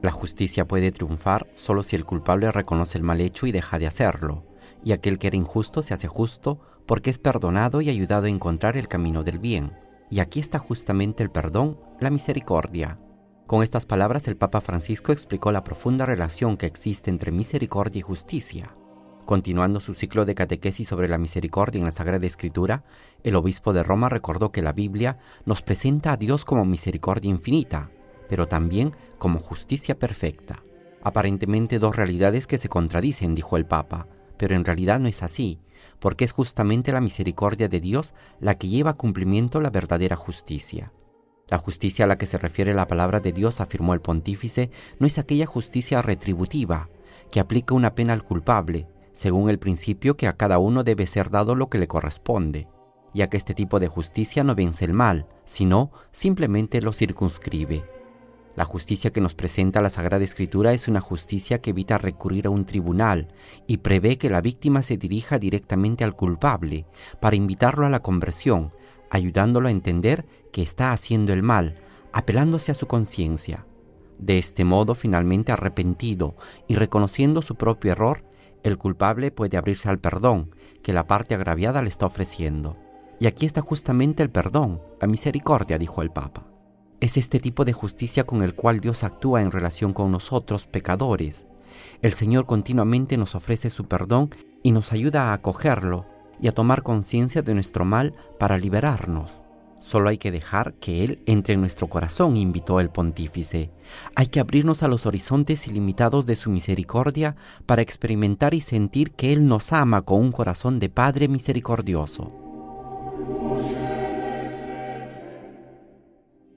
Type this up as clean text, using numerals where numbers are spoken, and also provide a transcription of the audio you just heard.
La justicia puede triunfar solo si el culpable reconoce el mal hecho y deja de hacerlo, y aquel que era injusto se hace justo porque es perdonado y ayudado a encontrar el camino del bien. Y aquí está justamente el perdón, la misericordia. Con estas palabras el Papa Francisco explicó la profunda relación que existe entre misericordia y justicia. Continuando su ciclo de catequesis sobre la misericordia en la Sagrada Escritura, el obispo de Roma recordó que la Biblia nos presenta a Dios como misericordia infinita, pero también como justicia perfecta. Aparentemente dos realidades que se contradicen, dijo el Papa, pero en realidad no es así, porque es justamente la misericordia de Dios la que lleva a cumplimiento la verdadera justicia. La justicia a la que se refiere la palabra de Dios, afirmó el pontífice, no es aquella justicia retributiva, que aplica una pena al culpable, según el principio que a cada uno debe ser dado lo que le corresponde, ya que este tipo de justicia no vence el mal, sino simplemente lo circunscribe. La justicia que nos presenta la Sagrada Escritura es una justicia que evita recurrir a un tribunal y prevé que la víctima se dirija directamente al culpable para invitarlo a la conversión, ayudándolo a entender que está haciendo el mal, apelándose a su conciencia. De este modo, finalmente arrepentido y reconociendo su propio error, el culpable puede abrirse al perdón que la parte agraviada le está ofreciendo. Y aquí está justamente el perdón, la misericordia, dijo el Papa. Es este tipo de justicia con el cual Dios actúa en relación con nosotros, pecadores. El Señor continuamente nos ofrece su perdón y nos ayuda a acogerlo y a tomar conciencia de nuestro mal para liberarnos. Solo hay que dejar que Él entre en nuestro corazón, invitó el pontífice. Hay que abrirnos a los horizontes ilimitados de su misericordia para experimentar y sentir que Él nos ama con un corazón de Padre misericordioso.